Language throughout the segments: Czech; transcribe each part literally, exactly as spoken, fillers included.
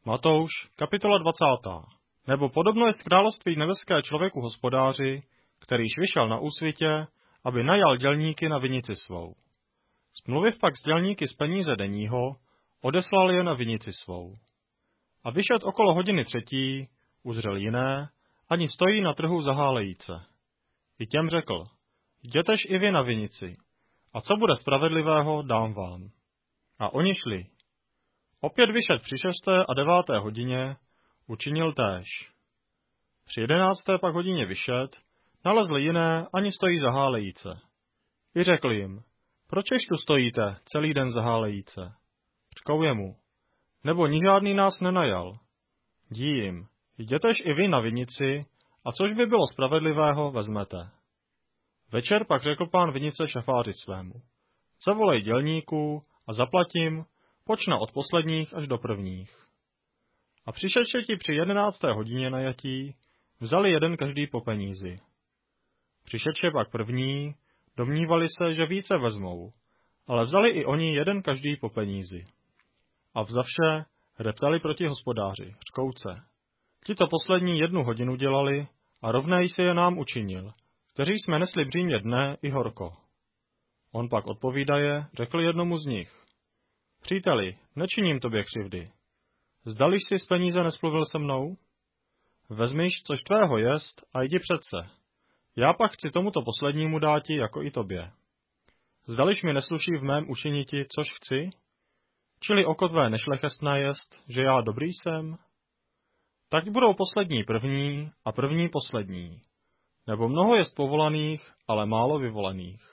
Matouš, kapitola dvacátá. Nebo podobno jest království nebeské člověku hospodáři, kterýž vyšel na úsvitě, aby najal dělníky na vinici svou. Smluviv pak s dělníky z peníze denního, odeslal je na vinici svou. A vyšet okolo hodiny třetí, uzřel jiné, ani stojí na trhu zahálejíce. I těm řekl, jdětež i vy na vinici, a co bude spravedlivého, dám vám. A oni šli. Opět vyšet při šesté a deváté hodině, učinil též. Při jedenácté pak hodině vyšet, nalezl jiné, ani stojí zahálejíce. I řekl jim, pročež tu stojíte celý den zahálejíce? Řkou jemu, nebo ni žádný nás nenajal. Dí jim, jdětež i vy na vinici, a což by bylo spravedlivého, vezmete. Večer pak řekl pán vinice šafáři svému, zavolej dělníků a zaplatím, počna od posledních až do prvních. A přišedši ti při jedenácté hodině najatí, vzali jeden každý po penízi. Přišedši pak první, domnívali se, že více vezmou, ale vzali i oni jeden každý po penízi. A vzavše reptali proti hospodáři, řkouce. Tito poslední jednu hodinu dělali a rovnej si je nám učinil, kteří jsme nesli břímě dne i horko. On pak odpovídaje, řekl jednomu z nich. Příteli, nečiním tobě křivdy. Zdališ si z peníze nespluvil se mnou? Vezmiš, což tvého jest, a jdi přece. Já pak chci tomuto poslednímu dáti, jako i tobě. Zdališ mi nesluší v mém učiniti, což chci? Čili oko tvé nešlechestné jest, že já dobrý jsem? Tak budou poslední první a první poslední. Nebo mnoho jest povolaných, ale málo vyvolených.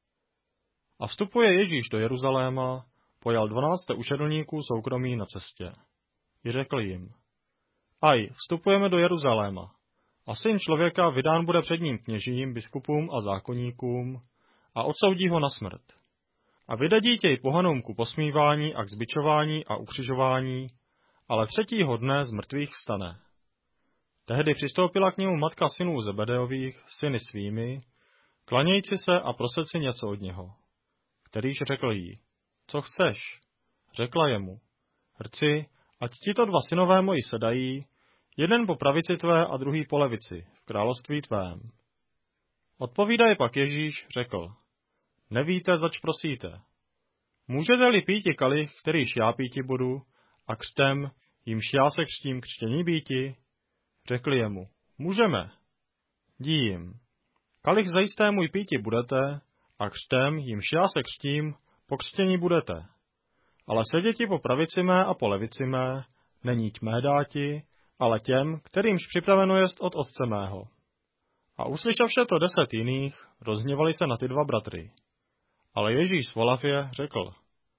A vstupuje Ježíš do Jeruzaléma, pojal dvanácté učedlníků soukromí na cestě. I řekl jim, aj, vstupujeme do Jeruzaléma, a syn člověka vydán bude předním kněžím, biskupům a zákonníkům, a odsoudí ho na smrt. A vydadí těj pohanům ku posmívání a k zbičování a ukřižování, ale třetího dne z mrtvých vstane. Tehdy přistoupila k němu matka synů Zebedeových, syny svými, klanějci se a prosit si něco od něho. Kterýž řekl jí, co chceš? Řekla jemu, hrci, ať tito dva synové moji sedají, jeden po pravici tvé a druhý po levici, v království tvém. Odpovídaje pak Ježíš, řekl, nevíte, zač prosíte. Můžete-li píti kalich, kterýž já píti budu, a křtem, jímž já se křtím křtění býti? Řekli jemu, můžeme. Dí jim, kalich zajisté můj píti budete, a křtem, jímž já se křtím, po křtění budete. Ale seděti po pravici mé a po levici mé, není mé dáti, ale těm, kterýmž připraveno jest od otce mého. A uslyšavše to deset jiných, rozhněvali se na ty dva bratry. Ale Ježíš svolav je, řekl,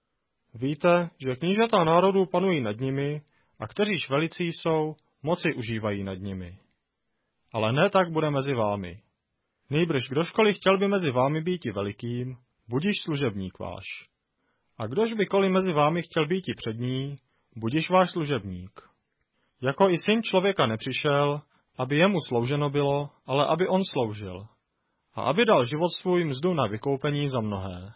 víte, že knížata národů panují nad nimi, a kteříž velicí jsou, moci užívají nad nimi. Ale ne tak bude mezi vámi. Nýbrž kdožkoliv chtěl by mezi vámi býti velikým, budiš služebník váš. A kdož by koli mezi vámi chtěl býti přední, budiš váš služebník. Jako i syn člověka nepřišel, aby jemu slouženo bylo, ale aby on sloužil. A aby dal život svůj mzdu na vykoupení za mnohé.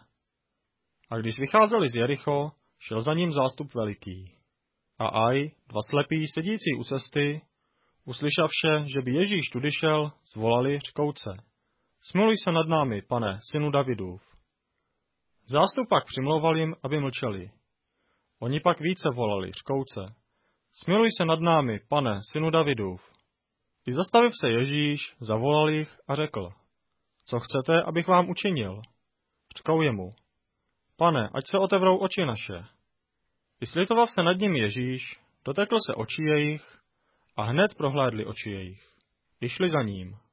A když vycházeli z Jericho, šel za ním zástup veliký. A aj, dva slepí, sedící u cesty, uslyšavše, že by Ježíš tudy šel, zvolali řkouce. Smiluj se nad námi, pane, synu Davidův. Zástup pak přimlouval jim, aby mlčeli. Oni pak více volali, řkouce. Smiluj se nad námi, pane, synu Davidův. I zastaviv se Ježíš, zavolal jich a řekl. Co chcete, abych vám učinil? Řkou jemu. Pane, ať se otevřou oči naše. I slitoval se nad ním Ježíš, dotekl se očí jejich a hned prohlédli oči jejich. I šli za ním.